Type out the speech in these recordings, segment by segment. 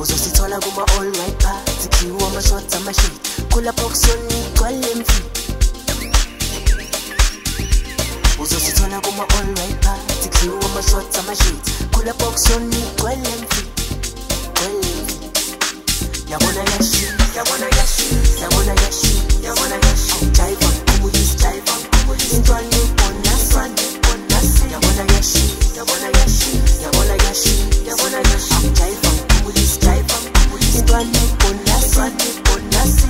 uzosithola kuma all right parts, kiwa amashot amashit, kula boxoni kwale mfi. Uzosithola kuma all right parts, kiwa amashot amashit, kula boxoni kwale mfi. Yabona yashi, yabona yashi, yabona yashi, yabona yashi. Jive on kumulis, jive on kumulis. Intwani bonasani, bonasi. Yabona yashi, yabona yashi, yabona yashi, yabona yashi. Jive on kumulis, jive on kumulis. Intwani bonasani, bonasi.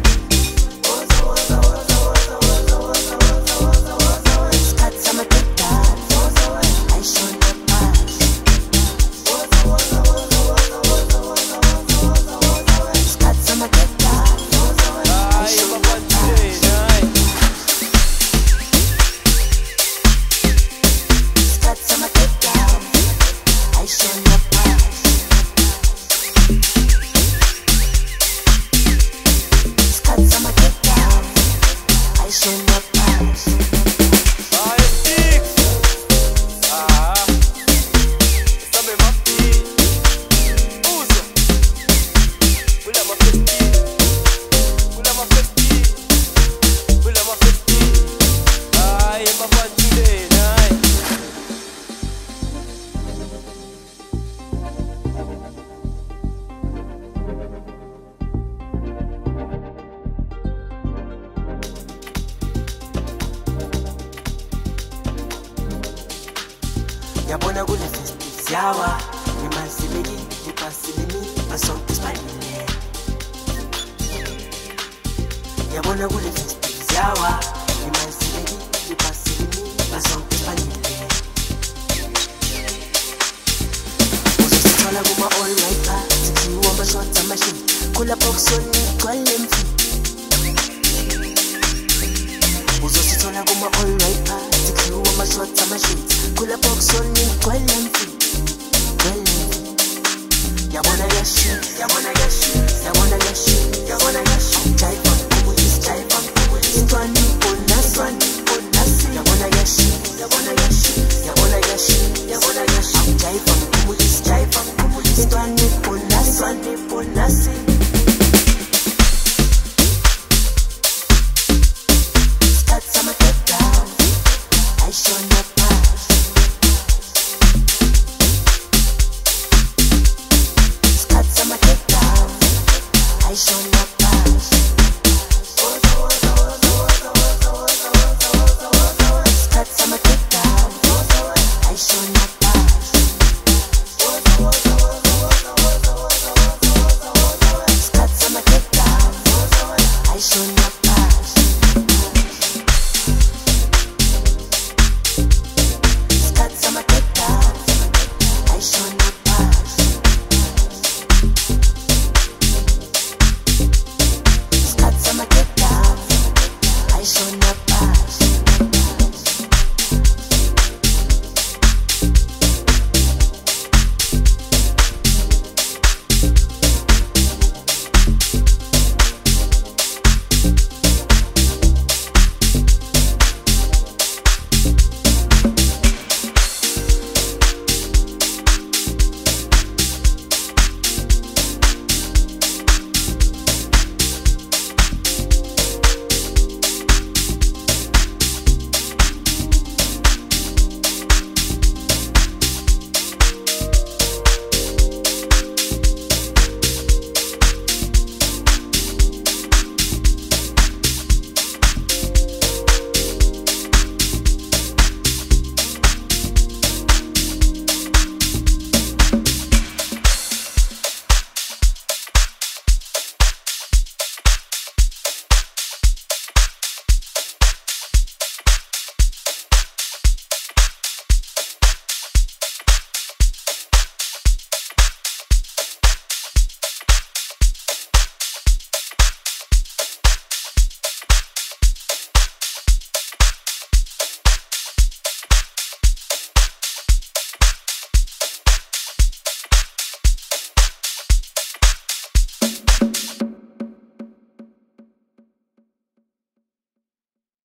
Skats ama kitan, I show the pass. Skats ama kitan, I show the pass. Skats ama kitan, I show the pass. Skats ama kitan, I show the pass. Yabona kule festive yawa, nimasileki, nipasilimi, basonke spanile. Yabona kule festive yawa, nimasileki, nipasilimi, basonke spanile. Uzosithola kuma all right parts, kiwa amashot amashit, kula boxoni kwale mfi. Uzosithola kuma all right parts, kiwa amashot amashit, kula boxoni kwale mfi. Yabona yashi, yabona yashi, yabona yashi, yabona yashi. Jive on kumulis, jive on kumulis. Intwani bonasani, bonasi. Yabona yashi, yabona yashi, yabona yashi, yabona yashi. Jive on kumulis, jive on kumulis. Intwani bonasani, bonasi.